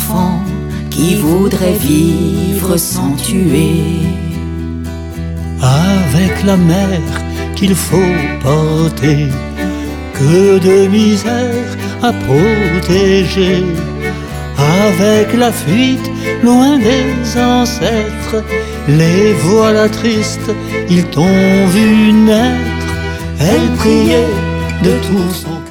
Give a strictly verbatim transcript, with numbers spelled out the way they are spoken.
enfants qui voudraient vivre sans tuer. Avec la mer qu'il faut porter, que de misère à protéger. Avec la fuite loin des ancêtres, les voilà tristes, ils t'ont vu naître. Elle priait de tout son